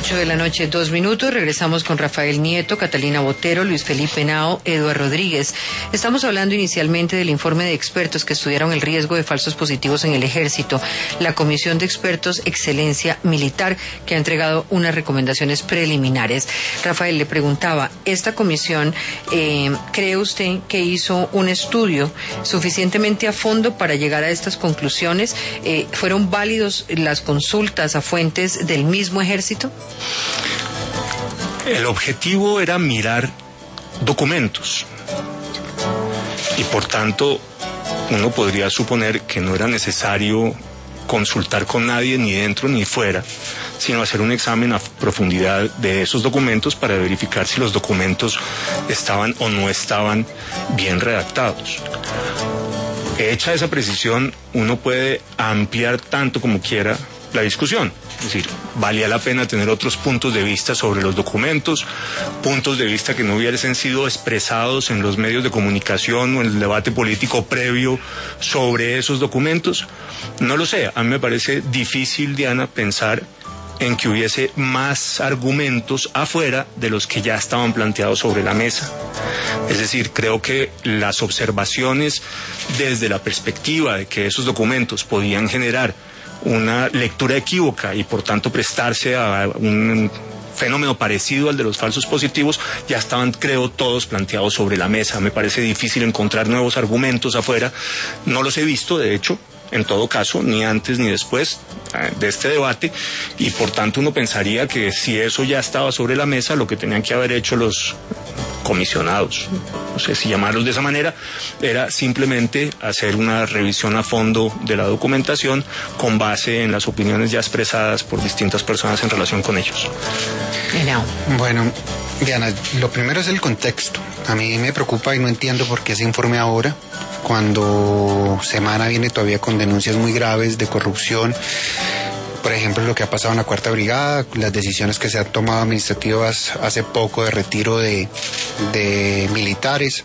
8:02 p.m. Regresamos con Rafael Nieto, Catalina Botero, Luis Felipe Henao, Eduardo Rodríguez. Estamos hablando inicialmente del informe de expertos que estudiaron el riesgo de falsos positivos en el Ejército, la Comisión de Expertos Excelencia Militar, que ha entregado unas recomendaciones preliminares. Rafael, le preguntaba, ¿esta comisión cree usted que hizo un estudio suficientemente a fondo para llegar a estas conclusiones? ¿Fueron válidos las consultas a fuentes del mismo Ejército? El objetivo era mirar documentos y por tanto uno podría suponer que no era necesario consultar con nadie ni dentro ni fuera, sino hacer un examen a profundidad de esos documentos para verificar si los documentos estaban o no estaban bien redactados. Hecha esa precisión, uno puede ampliar tanto como quiera la discusión. Es decir, valía la pena tener otros puntos de vista sobre los documentos, puntos de vista que no hubiesen sido expresados en los medios de comunicación o en el debate político previo sobre esos documentos. No lo sé, a mí me parece difícil, Diana, pensar en que hubiese más argumentos afuera de los que ya estaban planteados sobre la mesa. Es decir, creo que las observaciones desde la perspectiva de que esos documentos podían generar una lectura equívoca y por tanto prestarse a un fenómeno parecido al de los falsos positivos, ya estaban, creo, todos planteados sobre la mesa. Me parece difícil encontrar nuevos argumentos afuera. No los he visto, de hecho, en todo caso, ni antes ni después de este debate, y por tanto uno pensaría que si eso ya estaba sobre la mesa, lo que tenían que haber hecho los comisionados, no sé si llamarlos de esa manera, era simplemente hacer una revisión a fondo de la documentación con base en las opiniones ya expresadas por distintas personas en relación con ellos. Bueno, Diana, lo primero es el contexto. A mí me preocupa y no entiendo por qué se informe ahora, cuando Semana viene todavía con denuncias muy graves de corrupción. Por ejemplo, lo que ha pasado en la Cuarta Brigada, las decisiones que se han tomado administrativas hace poco de retiro de militares,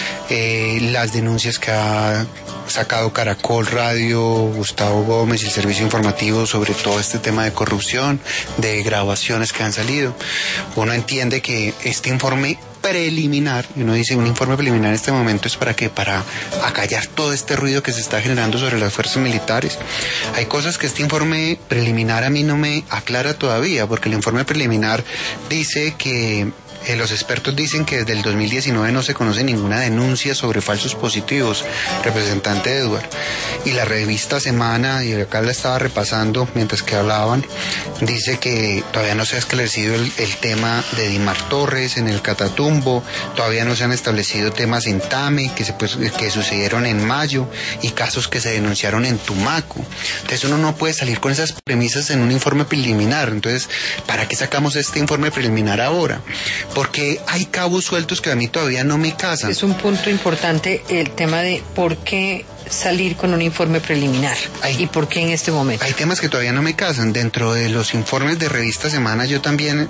las denuncias que ha sacado Caracol Radio, Gustavo Gómez y el Servicio Informativo sobre todo este tema de corrupción, de grabaciones que han salido. Uno entiende que este informe preliminar, y uno dice un informe preliminar en este momento es para acallar todo este ruido que se está generando sobre las fuerzas militares. Hay cosas que este informe preliminar a mí no me aclara todavía, porque el informe preliminar dice que los expertos dicen que desde el 2019 no se conoce ninguna denuncia sobre falsos positivos, representante Edward. Y la revista Semana, y acá la estaba repasando mientras que hablaban, dice que todavía no se ha esclarecido el tema de Dimar Torres en el Catatumbo, todavía no se han establecido temas en Tame que sucedieron en mayo y casos que se denunciaron en Tumaco. Entonces uno no puede salir con esas premisas en un informe preliminar. Entonces, ¿para qué sacamos este informe preliminar ahora? Porque hay cabos sueltos que a mí todavía no me casan. Es un punto importante el tema de por qué salir con un informe preliminar y por qué en este momento. Hay temas que todavía no me casan. Dentro de los informes de revista Semana, yo también,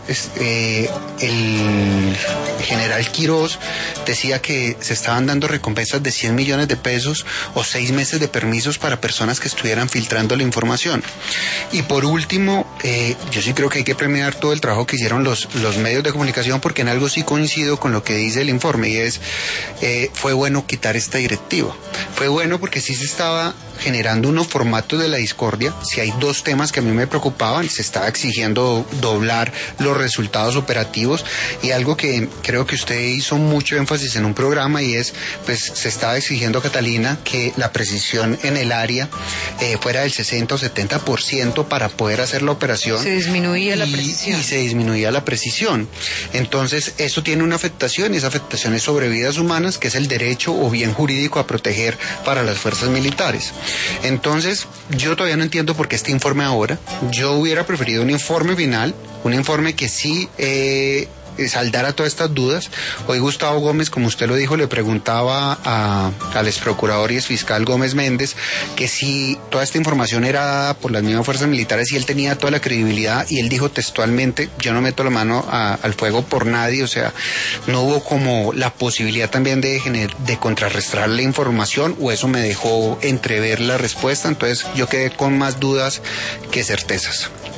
el general Quirós decía que se estaban dando recompensas de 100 millones de pesos o 6 meses de permisos para personas que estuvieran filtrando la información. Y por último, yo sí creo que hay que premiar todo el trabajo que hicieron los medios de comunicación, porque en algo sí coincido con lo que dice el informe, y es, fue bueno quitar esta directiva. Fue bueno porque sí se estaba generando unos formatos de la discordia. Si hay dos temas que a mí me preocupaban, se estaba exigiendo doblar los resultados operativos, y algo que creo que usted hizo mucho énfasis en un programa, y es, pues se estaba exigiendo, Catalina, que la precisión en el área fuera del 60 o 70% para poder hacer la operación. Se disminuía la precisión. Y se disminuía la precisión. Entonces, eso tiene una afectación, y esa afectación es sobre vidas humanas, que es el derecho o bien jurídico a proteger para las fuerzas militares. Entonces, yo todavía no entiendo por qué este informe ahora. Yo hubiera preferido un informe final, un informe que sí saldara todas estas dudas. Hoy Gustavo Gómez, como usted lo dijo, le preguntaba al exprocurador y exfiscal Gómez Méndez que si toda esta información era dada por las mismas fuerzas militares y él tenía toda la credibilidad, y él dijo textualmente: yo no meto la mano al fuego por nadie. O sea, no hubo como la posibilidad también de contrarrestar la información, o eso me dejó entrever la respuesta. Entonces yo quedé con más dudas que certezas.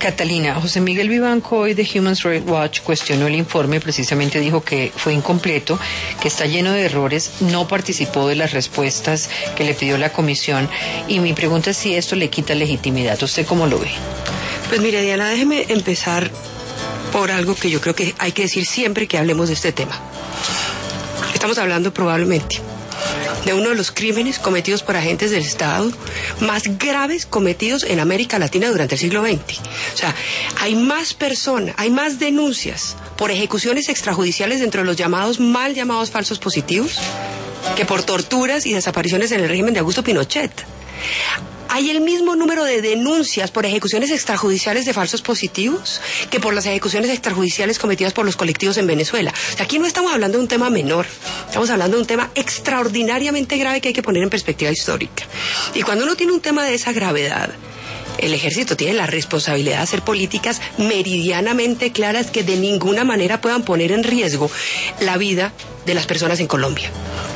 Catalina, José Miguel Vivanco hoy de Human Rights Watch cuestionó el informe, precisamente dijo que fue incompleto, que está lleno de errores, no participó de las respuestas que le pidió la comisión, y mi pregunta es si esto le quita legitimidad. ¿Usted cómo lo ve? Pues mire, Diana, déjeme empezar por algo que yo creo que hay que decir siempre que hablemos de este tema. Estamos hablando probablemente de uno de los crímenes cometidos por agentes del Estado más graves cometidos en América Latina durante el siglo XX. O sea, hay más denuncias por ejecuciones extrajudiciales dentro de los mal llamados falsos positivos que por torturas y desapariciones en el régimen de Augusto Pinochet. Hay el mismo número de denuncias por ejecuciones extrajudiciales de falsos positivos que por las ejecuciones extrajudiciales cometidas por los colectivos en Venezuela. O sea, aquí no estamos hablando de un tema menor, estamos hablando de un tema extraordinariamente grave que hay que poner en perspectiva histórica. Y cuando uno tiene un tema de esa gravedad, el ejército tiene la responsabilidad de hacer políticas meridianamente claras que de ninguna manera puedan poner en riesgo la vida de las personas en Colombia.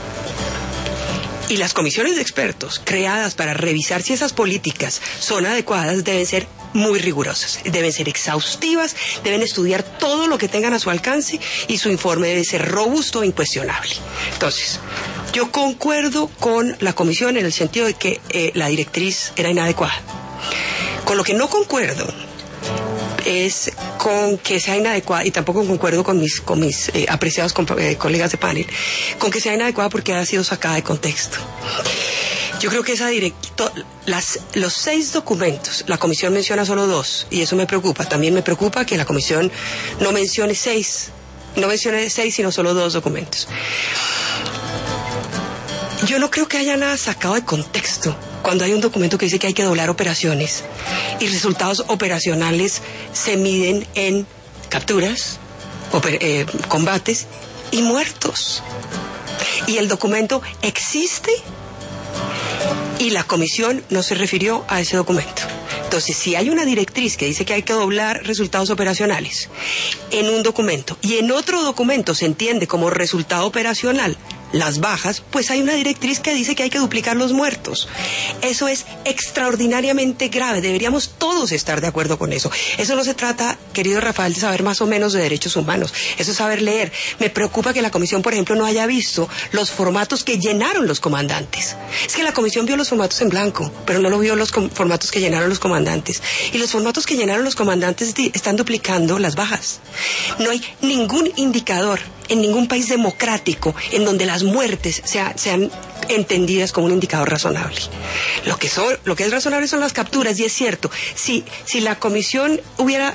Y las comisiones de expertos creadas para revisar si esas políticas son adecuadas deben ser muy rigurosas, deben ser exhaustivas, deben estudiar todo lo que tengan a su alcance y su informe debe ser robusto e incuestionable. Entonces, yo concuerdo con la comisión en el sentido de que la directriz era inadecuada. Con lo que no concuerdo es con que sea inadecuada, y tampoco concuerdo con mis apreciados colegas de panel, con que sea inadecuada porque ha sido sacada de contexto. Yo creo que los 6 documentos, la comisión menciona solo 2, y eso me preocupa. También me preocupa que la comisión no mencione 6, sino solo 2 documentos. Yo no creo que haya nada sacado de contexto cuando hay un documento que dice que hay que doblar operaciones y resultados operacionales se miden en capturas, combates y muertos. Y el documento existe y la comisión no se refirió a ese documento. Entonces, si hay una directriz que dice que hay que doblar resultados operacionales en un documento y en otro documento se entiende como resultado operacional las bajas, pues hay una directriz que dice que hay que duplicar los muertos. Eso es extraordinariamente grave, deberíamos todos estar de acuerdo con eso. Eso no se trata, querido Rafael, de saber más o menos de derechos humanos, eso es saber leer. Me preocupa que la comisión, por ejemplo, no haya visto los formatos que llenaron los comandantes. Es que la comisión vio los formatos en blanco, pero no lo vio los formatos que llenaron los comandantes. Y los formatos que llenaron los comandantes están duplicando las bajas. No hay ningún indicador en ningún país democrático en donde las muertes sean entendidas como un indicador razonable. Lo que es razonable son las capturas, y es cierto, si la comisión hubiera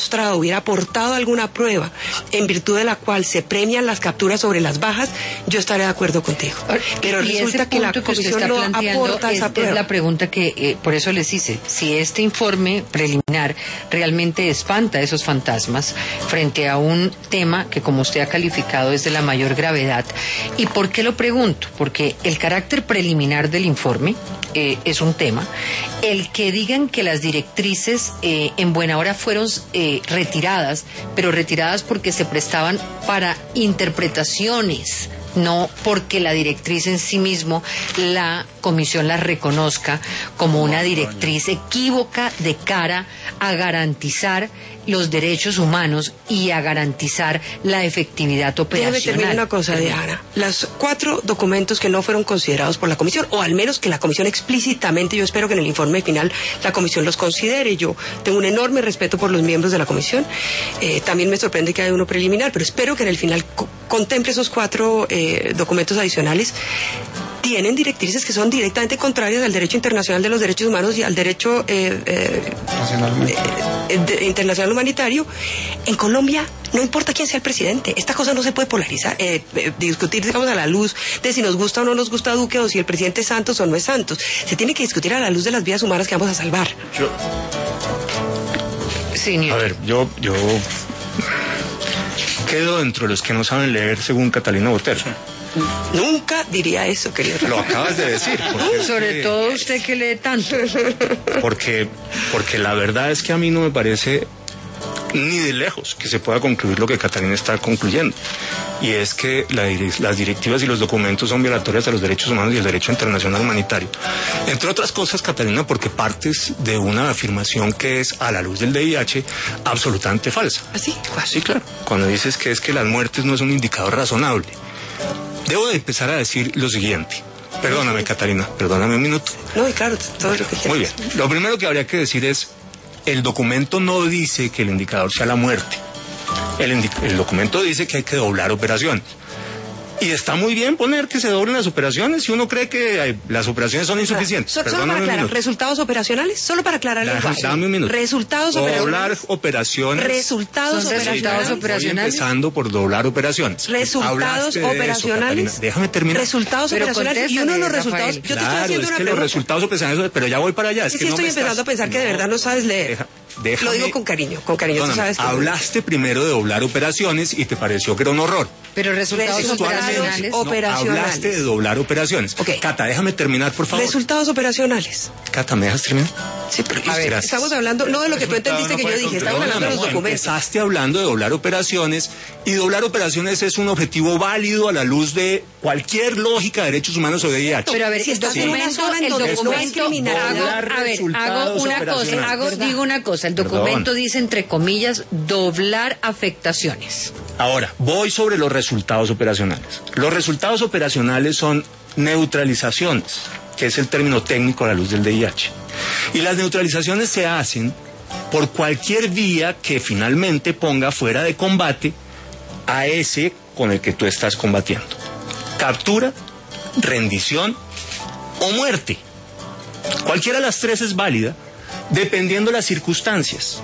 aportado alguna prueba en virtud de la cual se premian las capturas sobre las bajas, yo estaría de acuerdo contigo. Pero resulta que la comisión no aporta esa prueba. Es la pregunta que, por eso les hice, si este informe preliminar realmente espanta esos fantasmas frente a un tema que, como usted ha calificado, es de la mayor gravedad. ¿Y por qué lo pregunto? Porque el carácter preliminar del informe es un tema. El que digan que las directrices en buena hora fueron retiradas, pero retiradas porque se prestaban para interpretaciones, no porque la directriz en sí mismo la comisión la reconozca como una directriz equívoca de cara a garantizar los derechos humanos y a garantizar la efectividad operacional. Déjame terminar una cosa, Diana. Los 4 documentos que no fueron considerados por la comisión, o al menos que la comisión explícitamente, yo espero que en el informe final la comisión los considere. Yo tengo un enorme respeto por los miembros de la comisión. También me sorprende que haya uno preliminar, pero espero que en el final contemple esos 4 documentos adicionales. Tienen directrices que son directamente contrarias al derecho internacional de los derechos humanos y al derecho internacional humanitario. En Colombia no importa quién sea el presidente, esta cosa no se puede polarizar, discutir, digamos, a la luz de si nos gusta o no nos gusta Duque, o si el presidente es Santos o no es Santos. Se tiene que discutir a la luz de las vidas humanas que vamos a salvar. A ver, yo quedo dentro de los que no saben leer, según Catalina Botero. Nunca diría eso, querido. Lo acabas de decir. Sobre todo usted que lee tanto. Porque la verdad es que a mí no me parece ni de lejos que se pueda concluir lo que Catalina está concluyendo, y es que las directivas y los documentos son violatorias a los derechos humanos y el derecho internacional humanitario. Entre otras cosas, Catalina, porque partes de una afirmación que es, a la luz del DIH, absolutamente falsa. ¿Así? Sí, claro. Cuando dices que es que las muertes no es un indicador razonable. Debo de empezar a decir lo siguiente. Perdóname, Catalina, perdóname un minuto. No, y claro, todo lo que quieras. Muy bien. Lo primero que habría que decir es, el documento no dice que el indicador sea la muerte. El documento dice que hay que doblar operaciones. Y está muy bien poner que se doblen las operaciones si uno cree que las operaciones son insuficientes. Solo para aclarar, ¿resultados operacionales? Solo para aclarar el lenguaje. Dame un minuto. Resultados operacionales. Doblar operaciones. Resultados operacionales. Voy empezando por doblar operaciones. Resultados operacionales. Eso, déjame terminar. Resultados operacionales. Y uno de los resultados. Yo te estoy haciendo una pregunta. Los resultados operacionales, pero ya voy para allá. Es que sí, estoy empezando a pensar que de verdad no sabes leer. Lo digo con cariño, tú sabes que hablaste primero de doblar operaciones y te pareció que era un horror. Pero resultados operacionales. Hablaste de doblar operaciones. Okay. Cata, déjame terminar, por favor. Resultados operacionales. Cata, ¿me dejas terminar? Sí, pero estamos hablando, no de lo que tú entendiste que yo dije, estamos hablando de los documentos. Empezaste hablando de doblar operaciones, y doblar operaciones es un objetivo válido a la luz de cualquier lógica de derechos humanos o de DIH. Pero a ver, si estás en una zona en donde no es criminal. Digo una cosa, el documento dice, entre comillas, doblar afectaciones. Ahora, voy sobre los resultados operacionales. Los resultados operacionales son neutralizaciones, que es el término técnico a la luz del DIH. Y las neutralizaciones se hacen por cualquier vía que finalmente ponga fuera de combate a ese con el que tú estás combatiendo. Captura, rendición o muerte. Cualquiera de las tres es válida, dependiendo de las circunstancias.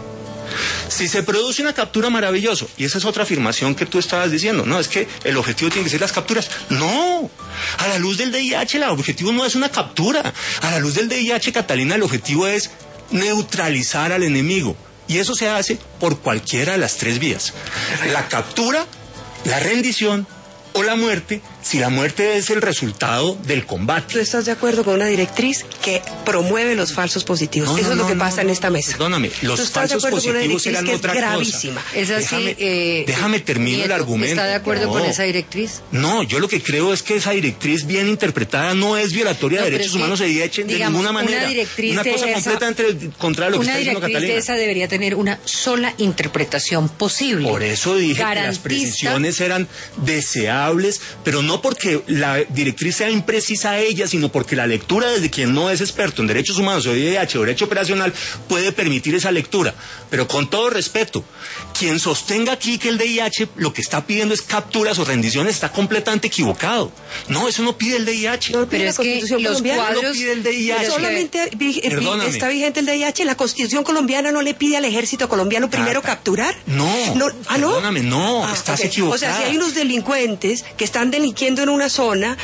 Si se produce una captura, maravilloso. Y esa es otra afirmación que tú estabas diciendo. No, es que el objetivo tiene que ser las capturas. No, a la luz del DIH el objetivo no es una captura. A la luz del DIH, Catalina, el objetivo es neutralizar al enemigo. Y eso se hace por cualquiera de las tres vías. La captura, la rendición o la muerte, si la muerte es el resultado del combate. ¿Tú estás de acuerdo con una directriz que promueve los falsos positivos? Eso es lo que pasa en esta mesa. Perdóname, los falsos positivos eran otra gravísima. cosa. Es así. Déjame terminar el argumento. ¿Está de acuerdo con esa directriz? No, yo lo que creo es que esa directriz bien interpretada no es violatoria de derechos humanos de ninguna manera. Una cosa completamente contraria a lo que está diciendo Catalina. Una directriz de esa debería tener una sola interpretación posible. Por eso dije que las precisiones eran deseables, pero no porque la directriz sea imprecisa a ella, sino porque la lectura desde quien no es experto en derechos humanos o DIH o derecho operacional puede permitir esa lectura. Pero con todo respeto, quien sostenga aquí que el DIH lo que está pidiendo es capturas o rendiciones está completamente equivocado. No, eso no pide el DIH. No, pero es que los cuadros no pide el DIH. Solamente está vigente el DIH. La Constitución colombiana no le pide al ejército colombiano primero capturar. No. Perdóname, no, estás equivocado. O sea, si hay unos delincuentes que están delinquiendo en una zona,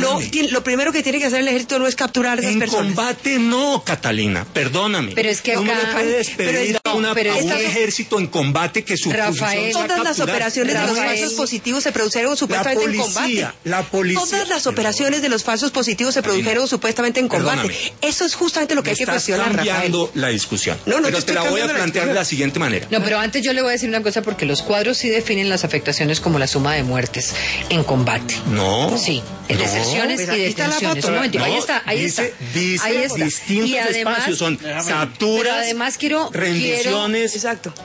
lo primero que tiene que hacer el ejército no es capturar a esas personas. En combate no, Catalina, perdóname. Pero es que no acá... le puedes pedir a un ejército en combate que su Rafael, todas las operaciones de los falsos positivos se produjeron supuestamente en combate. La policía. Todas las operaciones de los falsos positivos se produjeron supuestamente en combate. Eso es justamente lo que hay que cuestionar, Rafael. Estás cambiando la discusión. Pero te la voy a plantear de la siguiente manera. No, pero antes yo le voy a decir una cosa, porque los cuadros sí definen las afectaciones como la suma de muertes en combate. No. Sí, deserciones y detenciones. Un momento, ahí está. Dice distintos espacios, son capturas, rendiciones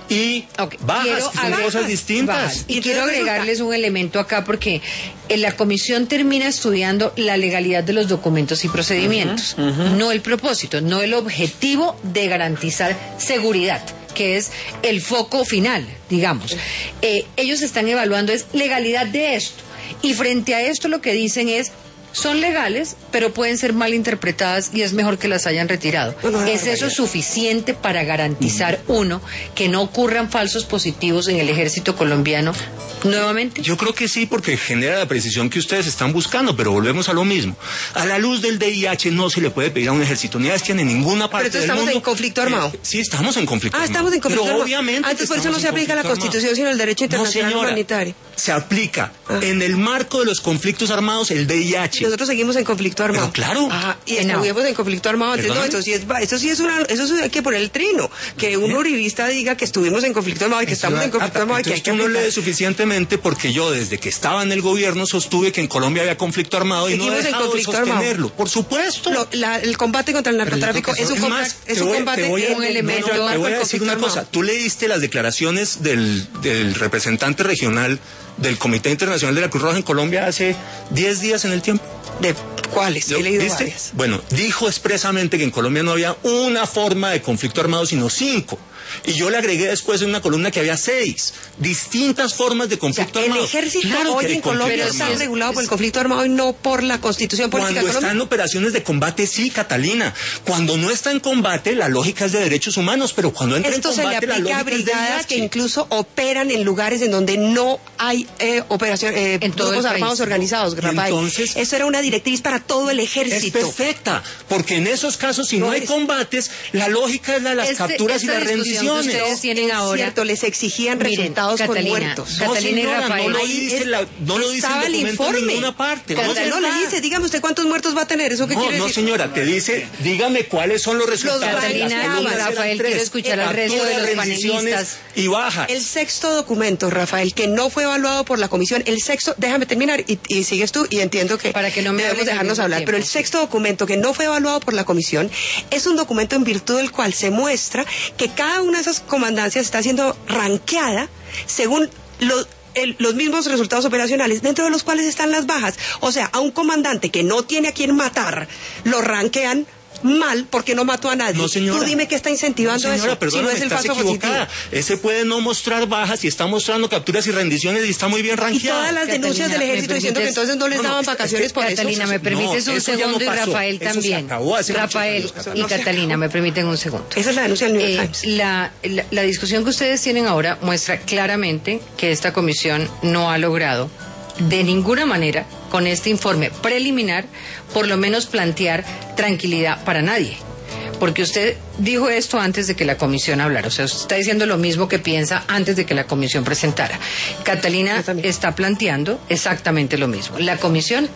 y bajas, que son cosas distintas. Y quiero agregarles un elemento acá, porque la comisión termina estudiando la legalidad de los documentos y procedimientos, no el propósito, no el objetivo de garantizar seguridad, que es el foco final, digamos. Ellos están evaluando es legalidad de esto. Y frente a esto lo que dicen es, son legales, pero pueden ser mal interpretadas y es mejor que las hayan retirado. ¿Es eso suficiente para garantizar, uno, que no ocurran falsos positivos en el ejército colombiano nuevamente? Yo creo que sí, porque genera la precisión que ustedes están buscando, pero volvemos a lo mismo. A la luz del DIH no se le puede pedir a un ejército ni bestia en ninguna parte del mundo. Pero estamos en conflicto armado. Sí, estamos en conflicto armado. Estamos en conflicto pero armado. Obviamente. Antes por eso no se aplica la Constitución, sino el derecho internacional humanitario. Se aplica en el marco de los conflictos armados el DIH. Nosotros seguimos en conflicto armado. Pero claro. Ajá, y estuvimos en conflicto armado antes. No, eso sí hay que poner el trino. Que un uribista diga que estuvimos en conflicto armado y que estamos en conflicto armado y que hay que tú no aplicar. lees suficientemente, porque yo desde que estaba en el gobierno sostuve que en Colombia había conflicto armado y no he dejado de sostenerlo. Por supuesto. El combate contra el narcotráfico es un combate un elemento. Te voy a decir una cosa. Tú leíste las declaraciones del representante regional del Comité Internacional de la Cruz Roja en Colombia hace 10 días en El Tiempo. ¿De cuáles? He leído ¿Viste? varias. Bueno, dijo expresamente que en Colombia no había una forma de conflicto armado, sino 5. Y yo le agregué después en una columna que había 6 distintas formas de conflicto armado. El ejército Claro hoy que en Colombia está regulado por el conflicto armado y no por la Constitución Política de Cuando Colombia. está en operaciones de combate, sí, Catalina. Cuando no está en combate, la lógica es de derechos humanos, pero cuando entra Esto en combate, se le aplica a brigadas que incluso operan en lugares en donde no hay grupos armados organizados, Rafael. Entonces, eso era una directriz para todo el ejército. Es perfecta, porque en esos casos, si no hay combates, la lógica es la de las capturas y las rendiciones. Ustedes tienen ahora, cierto, les exigían resultados con muertos. Catalina y Rafael, no lo dice el documento en ninguna parte. No le dice, dígame usted cuántos muertos va a tener, ¿eso qué quiere decir? No, señora, te dice, dígame cuáles son los resultados. Catalina y Rafael, quiero escuchar al resto de los panelistas. Y baja. El sexto documento, Rafael, que no fue evaluado por la comisión, déjame terminar y sigues tú, y entiendo que para que no me debemos dejarnos hablar, pero el sexto documento que no fue evaluado por la comisión es un documento en virtud del cual se muestra que cada una de esas comandancias está siendo ranqueada según los mismos resultados operacionales, dentro de los cuales están las bajas. O sea, a un comandante que no tiene a quien matar, lo ranquean mal porque no mató a nadie. No, señora. Tú dime qué está incentivando eso, si no es el falso positivo. Ese puede no mostrar bajas y está mostrando capturas y rendiciones y está muy bien ranqueado. Y todas las denuncias del ejército diciendo que entonces no les daban vacaciones por eso. Catalina, me permites un segundo, y Rafael también. Rafael y Catalina, me permiten un segundo. Esa es la denuncia del New York Times. La discusión que ustedes tienen ahora muestra claramente que esta comisión no ha logrado de ninguna manera, con este informe preliminar, por lo menos plantear tranquilidad para nadie. Porque usted dijo esto antes de que la comisión hablara. O sea, usted está diciendo lo mismo que piensa antes de que la comisión presentara. Catalina está planteando exactamente lo mismo. La comisión,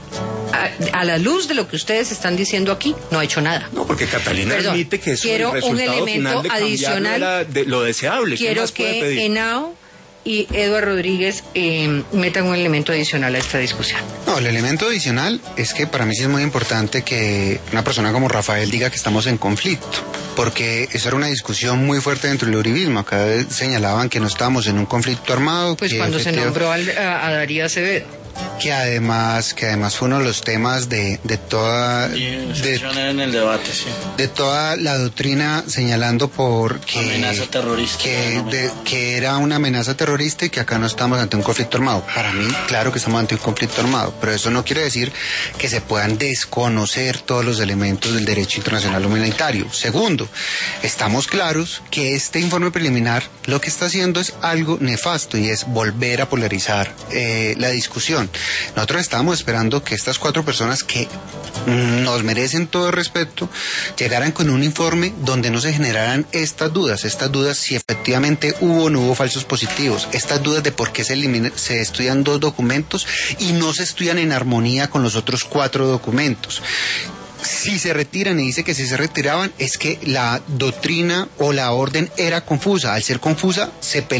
a la luz de lo que ustedes están diciendo aquí, no ha hecho nada. No, porque Catalina admite que eso es el resultado un elemento final de adicional, de lo deseable. Quiero que Henao y Eduardo Rodríguez metan un elemento adicional a esta discusión. No, el elemento adicional es que para mí sí es muy importante que una persona como Rafael diga que estamos en conflicto, porque eso era una discusión muy fuerte dentro del uribismo. Acá señalaban que no estábamos en un conflicto armado. Pues cuando se nombró a Darío Acevedo. Que además fue uno de los temas de toda en el debate, sí. De toda la doctrina, señalando amenaza terrorista, que era una amenaza terrorista y que acá no estamos ante un conflicto armado. Para mí, claro que estamos ante un conflicto armado, pero eso no quiere decir que se puedan desconocer todos los elementos del derecho internacional humanitario. Segundo, estamos claros que este informe preliminar lo que está haciendo es algo nefasto, y es volver a polarizar la discusión. Nosotros estábamos esperando que estas 4 personas que nos merecen todo respeto llegaran con un informe donde no se generaran estas dudas si efectivamente hubo o no hubo falsos positivos, estas dudas de por qué se estudian 2 documentos y no se estudian en armonía con los otros 4 documentos. Si se retiran, y dice que si se retiraban, es que la doctrina o la orden era confusa. Al ser confusa,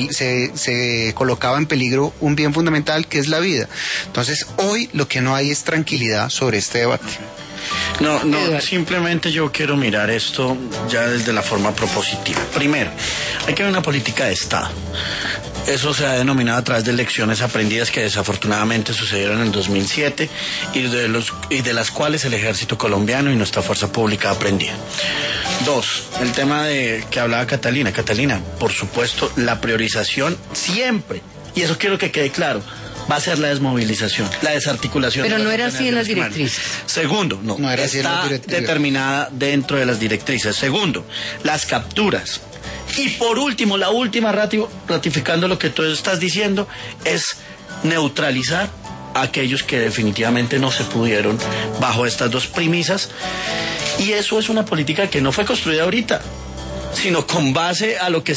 se colocaba en peligro un bien fundamental, que es la vida. Entonces, hoy lo que no hay es tranquilidad sobre este debate. No, simplemente yo quiero mirar esto ya desde la forma propositiva. Primero, hay que ver una política de Estado. Eso se ha denominado a través de lecciones aprendidas que desafortunadamente sucedieron en el 2007 y de las cuales el ejército colombiano y nuestra fuerza pública aprendían. 2, el tema de que hablaba Catalina. Catalina, por supuesto, la priorización siempre, y eso quiero que quede claro, va a ser la desmovilización, la desarticulación. Pero no era así en las directrices. Segundo, no era así en las directrices. Determinada dentro de las directrices. Segundo, las capturas. Y por último, la última ratificando lo que tú estás diciendo, es neutralizar a aquellos que definitivamente no se pudieron bajo estas 2 premisas. Y eso es una política que no fue construida ahorita, sino con base a lo que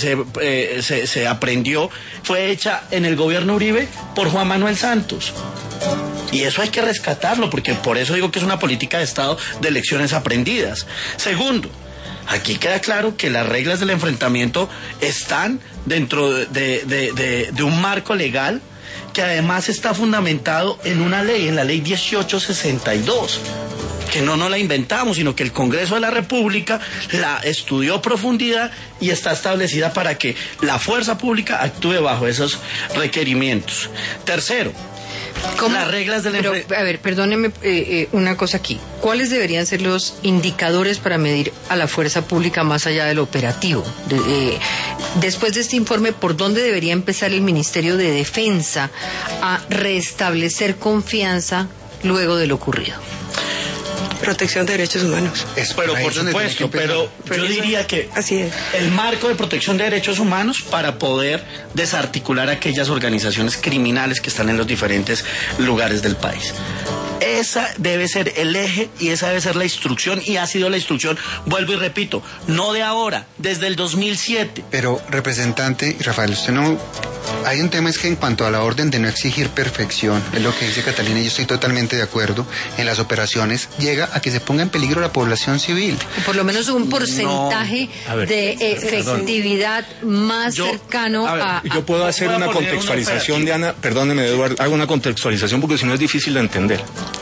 se aprendió, fue hecha en el gobierno Uribe por Juan Manuel Santos. Y eso hay que rescatarlo, porque por eso digo que es una política de Estado de lecciones aprendidas. Segundo, aquí queda claro que las reglas del enfrentamiento están dentro de un marco legal que además está fundamentado en una ley, en la ley 1862, que no la inventamos, sino que el Congreso de la República la estudió a profundidad y está establecida para que la fuerza pública actúe bajo esos requerimientos. Tercero, las reglas del enfrentamiento. A ver, perdóneme una cosa aquí. ¿Cuáles deberían ser los indicadores para medir a la fuerza pública más allá del operativo? Después de este informe, ¿por dónde debería empezar el Ministerio de Defensa a restablecer confianza luego de lo ocurrido? Protección de derechos humanos. Pero por supuesto, pero yo diría que así es. El marco de protección de derechos humanos para poder desarticular aquellas organizaciones criminales que están en los diferentes lugares del país. Esa debe ser el eje y esa debe ser la instrucción, y ha sido la instrucción, vuelvo y repito, no de ahora, desde el 2007. Pero, representante Rafael, usted no... Hay un tema, es que en cuanto a la orden de no exigir perfección, es lo que dice Catalina, y yo estoy totalmente de acuerdo, en las operaciones llega a que se ponga en peligro la población civil. O por lo menos un porcentaje de efectividad más cercano a... Yo puedo hacer una contextualización, Diana, perdóneme, Eduardo, hago una contextualización porque si no es difícil de entender.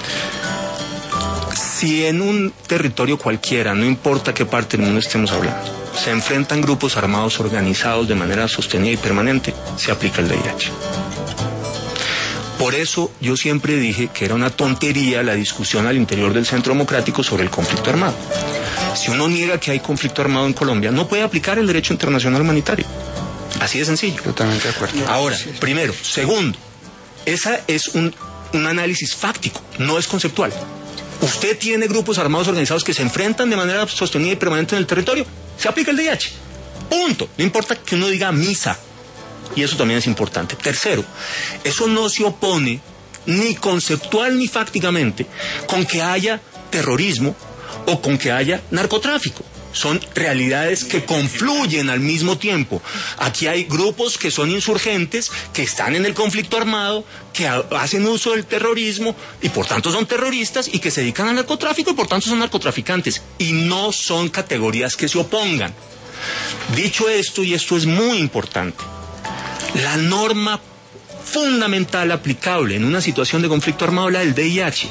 Si en un territorio cualquiera, no importa qué parte del mundo estemos hablando, se enfrentan grupos armados organizados de manera sostenida y permanente, se aplica el DIH. Por eso yo siempre dije que era una tontería la discusión al interior del Centro Democrático sobre el conflicto armado. Si uno niega que hay conflicto armado en Colombia, no puede aplicar el derecho internacional humanitario. Así de sencillo. Totalmente de acuerdo. Ahora, primero. Segundo, esa es un análisis fáctico, no es conceptual. Usted tiene grupos armados organizados que se enfrentan de manera sostenida y permanente en el territorio, se aplica el DIH. Punto. No importa que uno diga misa. Y eso también es importante. Tercero, eso no se opone ni conceptual ni fácticamente con que haya terrorismo o con que haya narcotráfico. Son realidades que confluyen al mismo tiempo. Aquí hay grupos que son insurgentes, que están en el conflicto armado, que hacen uso del terrorismo y por tanto son terroristas, y que se dedican al narcotráfico y por tanto son narcotraficantes. Y no son categorías que se opongan. Dicho esto, y esto es muy importante, la norma fundamental aplicable en una situación de conflicto armado es la del DIH.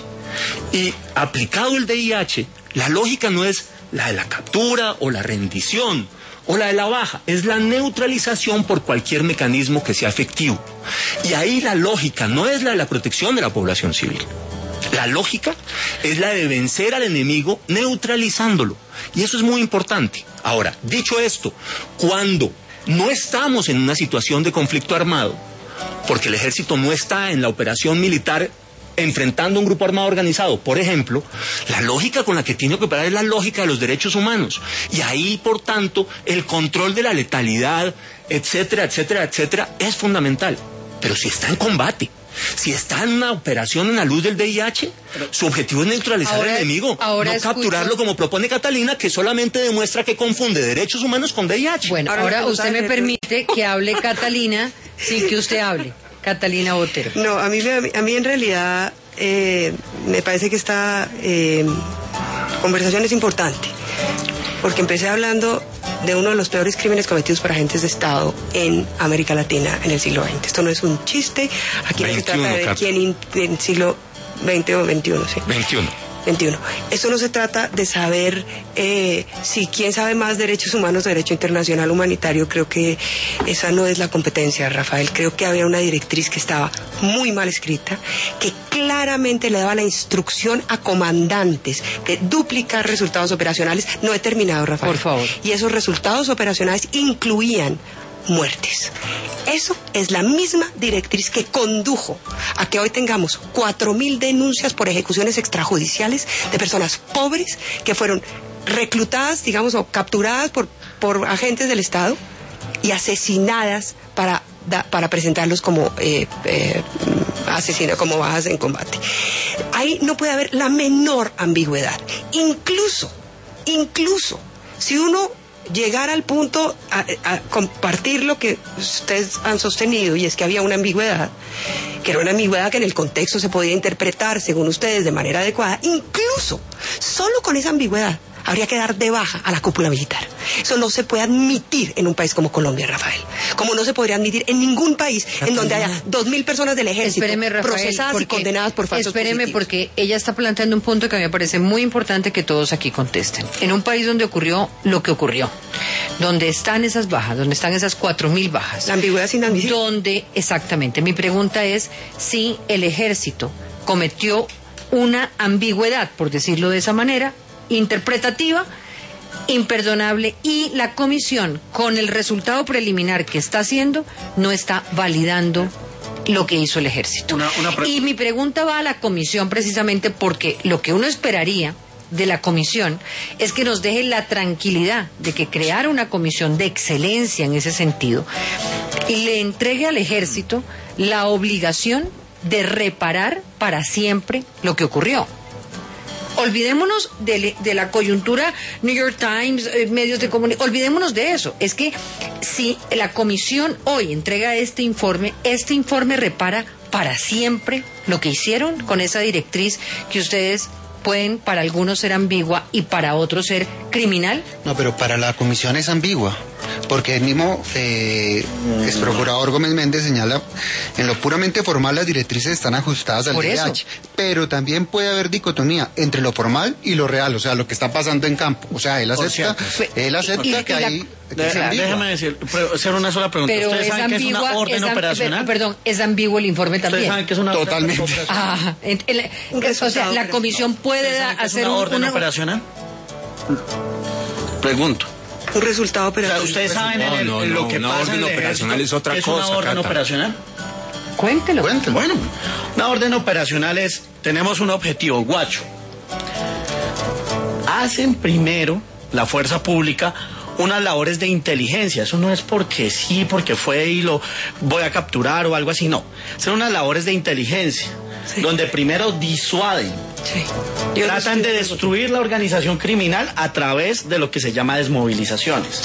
Y aplicado el DIH, la lógica no es la de la captura o la rendición o la de la baja, es la neutralización por cualquier mecanismo que sea efectivo. Y ahí la lógica no es la de la protección de la población civil. La lógica es la de vencer al enemigo neutralizándolo. Y eso es muy importante. Ahora, dicho esto, cuando no estamos en una situación de conflicto armado, porque el ejército no está en la operación militar enfrentando un grupo armado organizado, por ejemplo, la lógica con la que tiene que operar es la lógica de los derechos humanos. Y ahí, por tanto, el control de la letalidad, etcétera, etcétera, etcétera, es fundamental. Pero si está en combate, si está en una operación en la luz del DIH, su objetivo es neutralizar al enemigo, no capturarlo como propone Catalina, que solamente demuestra que confunde derechos humanos con DIH. Bueno, ahora usted me permite que hable Catalina sin que usted hable. Catalina Botero. No, a mí en realidad me parece que esta conversación es importante, porque empecé hablando de uno de los peores crímenes cometidos por agentes de Estado en América Latina en el siglo XX. Esto no es un chiste, aquí no se trata de ver quién en siglo XX o XXI, ¿sí? 21. Esto no se trata de saber si quién sabe más derechos humanos, derecho internacional humanitario. Creo que esa no es la competencia, Rafael. Creo que había una directriz que estaba muy mal escrita, que claramente le daba la instrucción a comandantes de duplicar resultados operacionales. No he terminado, Rafael. Por favor. Y esos resultados operacionales incluían muertes. Eso es la misma directriz que condujo a que hoy tengamos 4.000 denuncias por ejecuciones extrajudiciales de personas pobres que fueron reclutadas, digamos, o capturadas por agentes del Estado y asesinadas para presentarlos como como bajas en combate. Ahí no puede haber la menor ambigüedad. Incluso, si uno llegara al punto a compartir lo que ustedes han sostenido, y es que había una ambigüedad, que era una ambigüedad que en el contexto se podía interpretar, según ustedes, de manera adecuada, incluso solo con esa ambigüedad habría que dar de baja a la cúpula militar. Eso no se puede admitir en un país como Colombia, Rafael. Como no se podría admitir en ningún país en donde haya 2.000 personas del ejército procesadas y condenadas por falsos positivos. Porque ella está planteando un punto que a mí me parece muy importante que todos aquí contesten. En un país donde ocurrió lo que ocurrió, donde están esas bajas, donde están esas 4.000 bajas. La ambigüedad sin admisión. Donde, exactamente, mi pregunta es si el ejército cometió una ambigüedad, por decirlo de esa manera, interpretativa, imperdonable, y la comisión, con el resultado preliminar que está haciendo, no está validando lo que hizo el ejército. Y mi pregunta va a la comisión precisamente porque lo que uno esperaría de la comisión es que nos deje la tranquilidad de que crear una comisión de excelencia en ese sentido y le entregue al ejército la obligación de reparar para siempre lo que ocurrió. Olvidémonos de la coyuntura New York Times, medios de comunicación, olvidémonos de eso. Es que si la comisión hoy entrega este informe repara para siempre lo que hicieron con esa directriz que ustedes pueden para algunos ser ambigua y para otros ser criminal. No, pero para la comisión es ambigua, porque el mismo ex procurador Gómez Méndez señala, en lo puramente formal las directrices están ajustadas al DH, pero también puede haber dicotomía entre lo formal y lo real, o sea, lo que está pasando en campo. O sea, él acepta que hay... Déjame hacer una sola pregunta. Pero ¿Ustedes saben que es una orden operacional? Perdón, es ambiguo el informe también. ¿Ustedes saben que es una Totalmente. orden operacional? O sea, la comisión puede hacer una orden operacional. Pregunto. Un resultado operativo. O sea, ¿ustedes saben lo que una pasa orden operacional es otra cosa? ¿Es una orden operacional? Cuéntelo. Bueno, una orden operacional es, tenemos un objetivo, Guacho. Hacen primero la fuerza pública unas labores de inteligencia. Eso no es porque sí, porque fue y lo voy a capturar o algo así, no. Son unas labores de inteligencia, donde primero disuaden. Tratan de destruir la organización criminal a través de lo que se llama desmovilizaciones.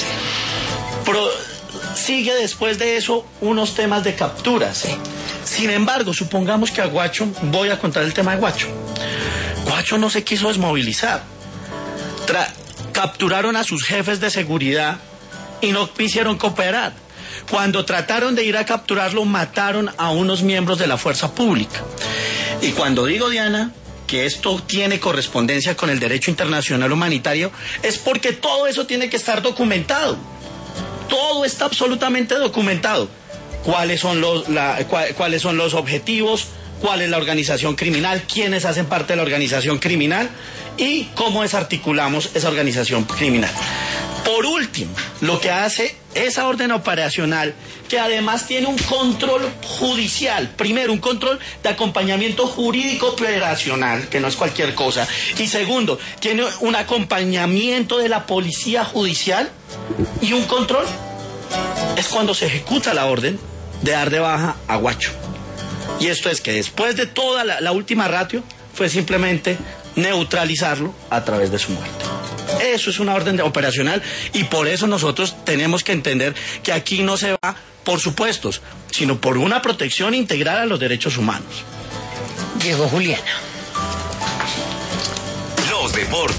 Sigue después de eso unos temas de capturas. Sin embargo, supongamos que a Guacho, voy a contar el tema de Guacho. Guacho no se quiso desmovilizar. Capturaron a sus jefes de seguridad y no quisieron cooperar. Cuando trataron de ir a capturarlo, mataron a unos miembros de la fuerza pública. Y cuando digo, Diana, que esto tiene correspondencia con el derecho internacional humanitario, es porque todo eso tiene que estar documentado. Todo está absolutamente documentado. ¿Cuáles son los objetivos? ¿Cuál es la organización criminal? ¿Quiénes hacen parte de la organización criminal? Y cómo desarticulamos esa organización criminal. Por último, lo que hace esa orden operacional, que además tiene un control judicial, primero un control de acompañamiento jurídico operacional, que no es cualquier cosa, y segundo, tiene un acompañamiento de la policía judicial y un control, es cuando se ejecuta la orden de dar de baja a Guacho. Y esto es que después de toda la última ratio, fue simplemente neutralizarlo a través de su muerte. Eso es una orden operacional y por eso nosotros tenemos que entender que aquí no se va por supuestos, sino por una protección integral a los derechos humanos. Llegó Juliana. Los deportes.